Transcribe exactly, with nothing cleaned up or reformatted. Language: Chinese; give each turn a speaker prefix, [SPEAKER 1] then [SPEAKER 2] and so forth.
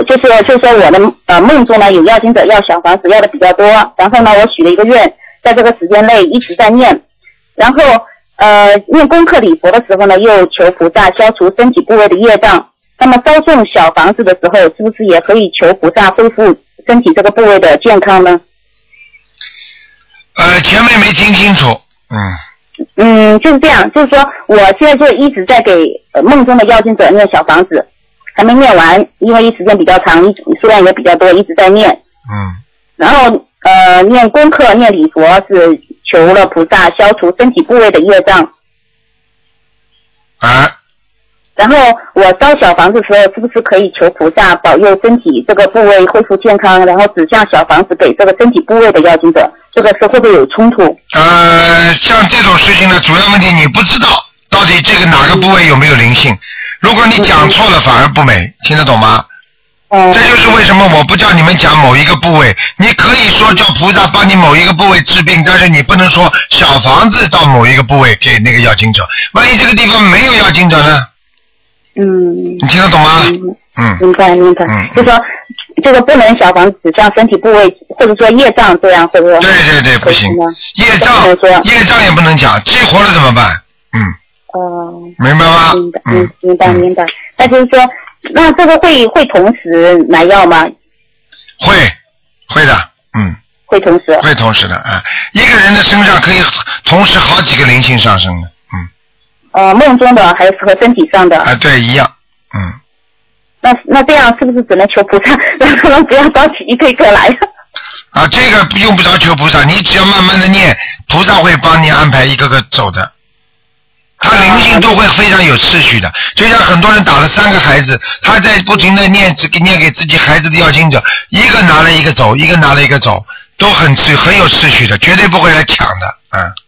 [SPEAKER 1] 就是就是说我的呃梦中呢有要经者要小房子要的比较多，然后呢我许了一个愿，在这个时间内一直在念，然后呃念功课礼佛的时候呢又求菩萨消除身体部位的业障。那么烧送小房子的时候，是不是也可以求菩萨恢复身体这个部位的健康呢？
[SPEAKER 2] 呃，前面没听清楚，嗯。
[SPEAKER 1] 嗯，就是这样，就是说我现在就一直在给呃梦中的要经者念小房子，还没念完，因为时间比较长，数量也比较多，一直在念。
[SPEAKER 2] 嗯。
[SPEAKER 1] 然后呃念功课念礼佛是求了菩萨消除身体部位的业障。
[SPEAKER 2] 啊。
[SPEAKER 1] 然后我烧小房子的时候，是不是可以求菩萨保佑身体这个部位恢复健康，然后指向小房子给这个身体部位的要经者，这个是会不会有冲突？
[SPEAKER 2] 呃，像这种事情呢，主要问题你不知道到底这个哪个部位有没有灵性，如果你讲错了反而不美，听得懂吗？
[SPEAKER 1] 嗯。
[SPEAKER 2] 这就是为什么我不叫你们讲某一个部位，你可以说叫菩萨帮你某一个部位治病，但是你不能说小房子到某一个部位给那个要经者，万一这个地方没有要经者呢？
[SPEAKER 1] 嗯，
[SPEAKER 2] 你听得懂吗？嗯，
[SPEAKER 1] 明白明白，嗯，就说这个不能小房子指向身体部位，或者说业障这样，会不会？
[SPEAKER 2] 对对对，不行，业障业障也不能讲，激活了怎么办？嗯。
[SPEAKER 1] 哦、呃。
[SPEAKER 2] 明白吗？
[SPEAKER 1] 明白，嗯，明白明白。那就是说，那这个会会同时买药吗？
[SPEAKER 2] 会，会的，嗯。
[SPEAKER 1] 会同时。
[SPEAKER 2] 会同时的啊，一个人的身上可以同时好几个灵性上升的。
[SPEAKER 1] 呃，梦中的还是和身体上的
[SPEAKER 2] 啊，对，一样，嗯。
[SPEAKER 1] 那那这样是不是只能求菩萨，让他们不要着急一个一个来？
[SPEAKER 2] 啊，这个用不着求菩萨，你只要慢慢的念，菩萨会帮你安排一个个走的。他灵性都会非常有次序的，就像很多人打了三个孩子，他在不停的念念给自己孩子的要经者，一个拿了一个走，一个拿了一个走，都很次很有次序的，绝对不会来抢的，嗯。